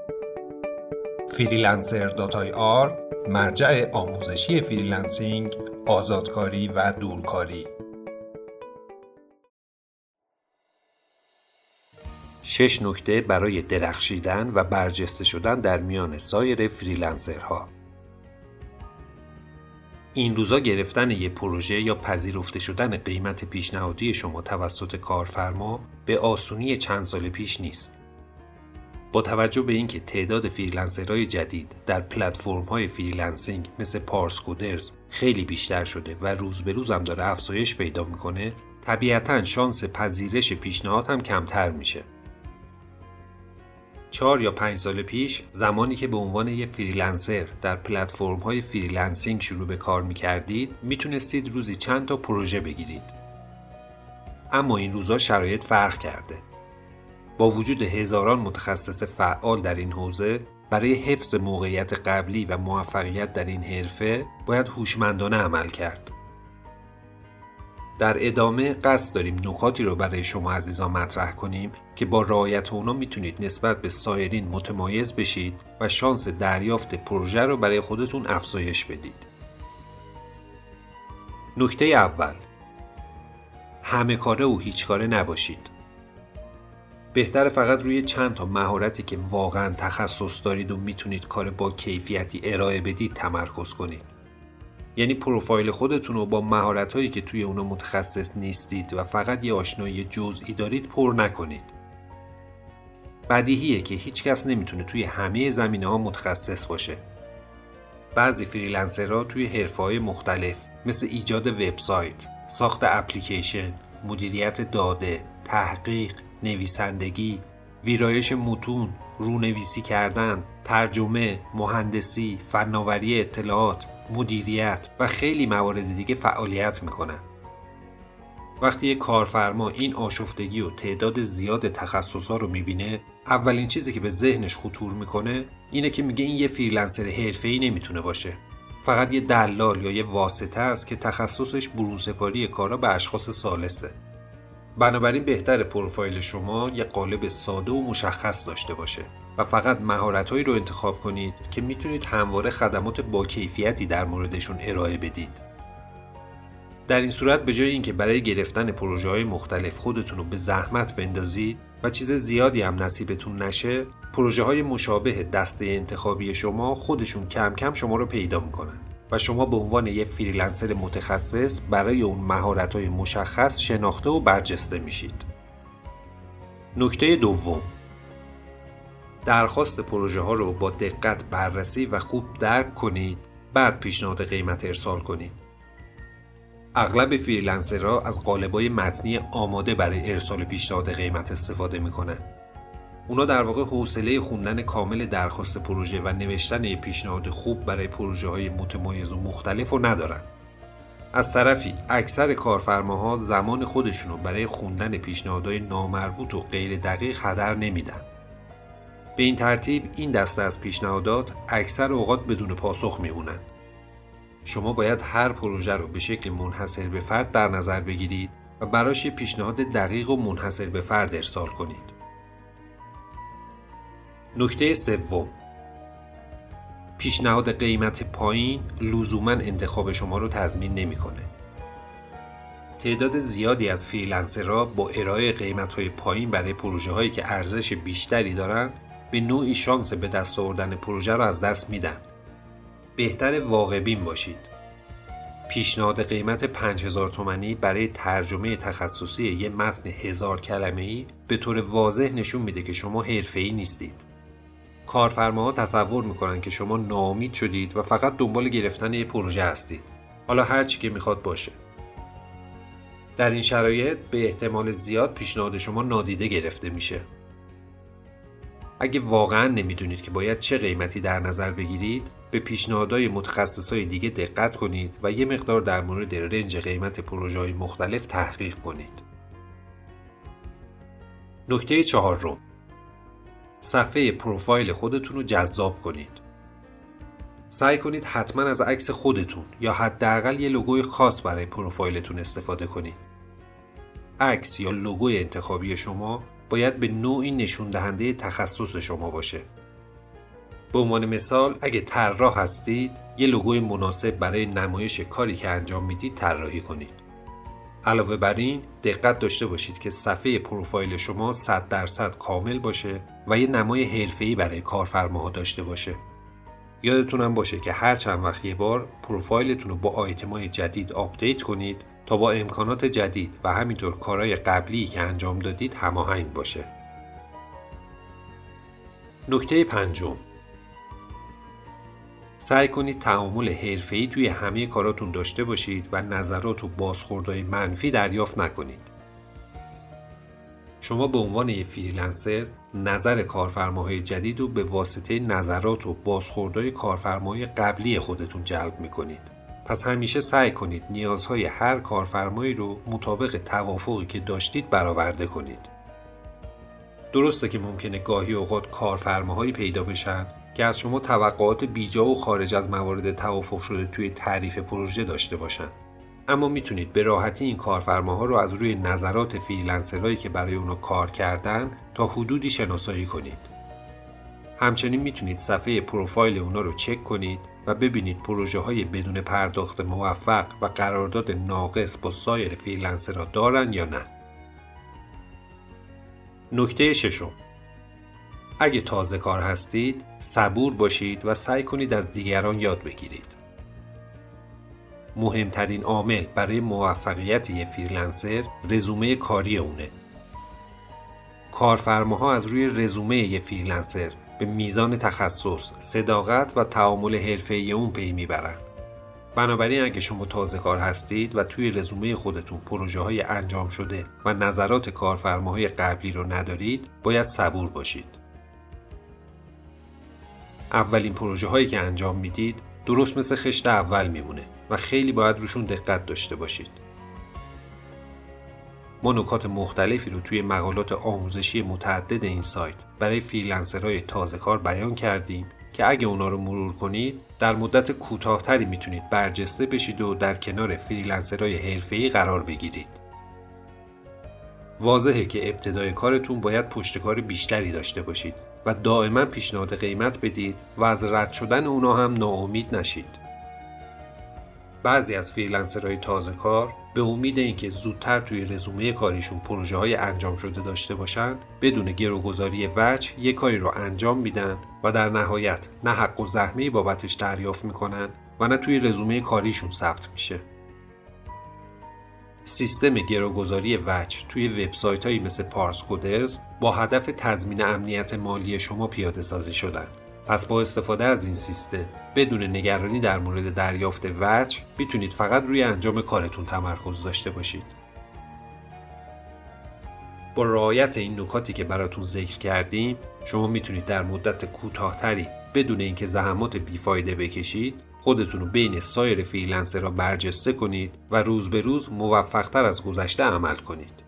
freelancer.ir مرجع آموزشی فریلنسینگ، آزادکاری و دورکاری. 6 نکته برای درخشیدن و برجسته شدن در میان سایر فریلنسرها. این روزا گرفتن یک پروژه یا پذیرفته شدن قیمت پیشنهادی شما توسط کارفرما به آسونی چند سال پیش نیست. با توجه به اینکه تعداد فریلنسرهای جدید در پلتفرم‌های فریلنسینگ مثل پارسکودرز خیلی بیشتر شده و روز به روز هم داره افزایش پیدا میکنه، طبیعتاً شانس پذیرش پیشنهاد هم کمتر میشه. 4 یا 5 سال پیش زمانی که به عنوان یک فریلنسر در پلتفرم‌های فریلنسینگ شروع به کار می‌کردید، میتونستید روزی چند تا پروژه بگیرید. اما این روزا شرایط فرق کرده. با وجود هزاران متخصص فعال در این حوزه، برای حفظ موقعیت قبلی و موفقیت در این حرفه باید هوشمندانه عمل کرد. در ادامه قصد داریم نکاتی رو برای شما عزیزان مطرح کنیم که با رعایت اونا میتونید نسبت به سایرین متمایز بشید و شانس دریافت پروژه رو برای خودتون افزایش بدید. نکته اول، همه کاره و هیچ کاره نباشید. بهتره فقط روی چند تا مهارتی که واقعا تخصص دارید و میتونید کار با کیفیتی ارائه بدید تمرکز کنید. یعنی پروفایل خودتون رو با مهارت‌هایی که توی اونا متخصص نیستید و فقط یه آشنایی جزئی دارید پر نکنید. بدیهیه که هیچ کس نمیتونه توی همه زمینه‌ها متخصص باشه. بعضی فریلنسرها توی حرفه‌های مختلف مثل ایجاد وبسایت، ساخت اپلیکیشن، مدیریت داده، تحقیق، نویسندگی، ویرایش متون، رونویسی کردن، ترجمه، مهندسی، فناوری اطلاعات، مدیریت و خیلی موارد دیگه فعالیت میکنن. وقتی یک کارفرما این آشفتگی و تعداد زیاد تخصصا رو میبینه، اولین چیزی که به ذهنش خطور میکنه اینه که میگه این یه فریلنسر حرفه‌ای نمیتونه باشه. فقط یه دلال یا یه واسطه است که تخصصش برونسپاری کارا به اشخاص ثالثه. بنابراین بهتره پروفایل شما یه قالب ساده و مشخص داشته باشه و فقط مهارت‌هایی رو انتخاب کنید که میتونید همواره خدمات با کیفیتی در موردشون ارائه بدید. در این صورت به جای اینکه برای گرفتن پروژه‌های مختلف خودتون رو به زحمت بندازید و چیز زیادی هم نصیبتون نشه، پروژه‌های مشابه دسته انتخابی شما خودشون کم کم شما رو پیدا میکنن و شما به عنوان یک فریلنسر متخصص برای اون مهارت‌های مشخص شناخته و برجسته میشید. نکته دوم، درخواست پروژه ها رو با دقت بررسی و خوب درک کنید، بعد پیشنهاد قیمت ارسال کنید. اغلب فریلنسرها از قالب‌های متنی آماده برای ارسال پیشنهاد قیمت استفاده میکنن. اونا در واقع حوصله خوندن کامل درخواست پروژه و نوشتن یه پیشنهاد خوب برای پروژه‌های متمایز و مختلف رو ندارن. از طرفی اکثر کارفرماها زمان خودشونو برای خوندن پیشنهادهای نامربوط و غیر دقیق هدر نمیدن. به این ترتیب این دسته از پیشنهادات اکثر اوقات بدون پاسخ میمونن. شما باید هر پروژه رو به شکل منحصر به فرد در نظر بگیرید و براش پیشنهاد دقیق و منحصر به فرد ارسال کنید. نکته سوم، پیشنهاد قیمت پایین لزوماً انتخاب شما رو تضمین نمی‌کنه. تعداد زیادی از فریلنسرها با ارائه قیمت‌های پایین برای پروژه‌هایی که ارزش بیشتری دارن به نوعی شانس به دست آوردن پروژه رو از دست میدن. بهتر واقع بین باشید. پیشنهاد قیمت 5000 تومانی برای ترجمه تخصصی یه متن 1000 کلمه‌ای به طور واضح نشون میده که شما حرفه‌ای نیستید. کارفرماها تصور میکنن که شما ناامید شدید و فقط دنبال گرفتن یه پروژه هستید. حالا هر چی که میخواد باشه. در این شرایط به احتمال زیاد پیشنهاد شما نادیده گرفته میشه. اگه واقعا نمیدونید که باید چه قیمتی در نظر بگیرید، به پیشنهادهای متخصصای دیگه دقت کنید و یه مقدار در مورد رنج قیمت پروژه‌های مختلف تحقیق کنید. نکته چهارم، صفحه پروفایل خودتون رو جذاب کنید. سعی کنید حتما از عکس خودتون یا حداقل یه لوگوی خاص برای پروفایلتون استفاده کنید. عکس یا لوگوی انتخابی شما باید به نوعی نشون دهنده تخصص شما باشه. به عنوان مثال اگه طراح هستید یه لوگوی مناسب برای نمایش کاری که انجام میدید طراحی کنید. علاوه بر این دقت داشته باشید که صفحه پروفایل شما 100% کامل باشه و یه نمای حرفه‌ای برای کارفرماها داشته باشه. یادتونم باشه که هر چند وقت یه بار پروفایلتون رو با آیتم‌های جدید آپدیت کنید تا با امکانات جدید و همینطور کارهای قبلی که انجام دادید هماهنگ باشه. نکته پنجم، سعی کنید تعامل حرفه‌ای توی همه کاراتون داشته باشید و نظرات و بازخوردهای منفی دریافت نکنید. شما به عنوان یک فریلنسر نظر کارفرماهای جدید رو به واسطه نظرات و بازخوردهای کارفرمای قبلی خودتون جلب میکنید. پس همیشه سعی کنید نیازهای هر کارفرمایی رو مطابق توافقی که داشتید برآورده کنید. درسته که ممکنه گاهی اوقات کارفرماهایی پیدا بشن که از شما توقعات بیجا و خارج از موارد توافق شده توی تعریف پروژه داشته باشن. اما میتونید به راحتی این کارفرماها رو از روی نظرات فریلنسرهایی که برای اونا کار کردن تا حدودی شناسایی کنید. همچنین میتونید صفحه پروفایل اونا رو چک کنید و ببینید پروژه های بدون پرداخت موفق و قرارداد ناقص با سایر فریلنسرها دارن یا نه. نکته ششم، اگه تازه کار هستید صبور باشید و سعی کنید از دیگران یاد بگیرید. مهمترین عامل برای موفقیت یک فریلنسر رزومه کاری اونه. کارفرماها از روی رزومه یک فریلنسر به میزان تخصص، صداقت و تعامل حرفه‌ای اون پی میبرن. بنابراین اگه شما تازه کار هستید و توی رزومه خودتون پروژه‌های انجام شده و نظرات کارفرماهای قبلی رو ندارید، باید صبور باشید. اولین پروژه‌هایی که انجام میدید درست مثل خشت اول میمونه و خیلی باید روشون دقت داشته باشید. ما نکات مختلفی رو توی مقالات آموزشی متعدد این سایت برای فریلنسرهای تازه کار بیان کردیم که اگه اونا رو مرور کنید در مدت کوتاه‌تری میتونید برجسته بشید و در کنار فریلنسرهای حرفه‌ای قرار بگیرید. واضحه که ابتدای کارتون باید پشتکار بیشتری داشته باشید و دائما پیشنهاد قیمت بدید و از رد شدن اونا هم ناامید نشید. بعضی از فریلنسرهای تازه کار به امید اینکه زودتر توی رزومه کاریشون پروژه‌های انجام شده داشته باشن، بدون گروگذاری وجه یک کاری رو انجام میدن و در نهایت نه حق و زحمه‌ای بابتش دریافت میکنن و نه توی رزومه کاریشون ثبت میشه. سیستم گروگذاری وجه توی وبسایت‌هایی مثل پارسکودرز با هدف تضمین امنیت مالی شما پیاده سازی شدن. پس با استفاده از این سیستم بدون نگرانی در مورد دریافت وجه میتونید فقط روی انجام کارتون تمرکز داشته باشید. با رعایت این نکاتی که براتون ذکر کردیم شما میتونید در مدت کوتاه‌تری بدون اینکه زحمات بیفایده بکشید خودتون رو بین سایر فریلنسرها برجسته کنید و روز به روز موفق‌تر از گذشته عمل کنید.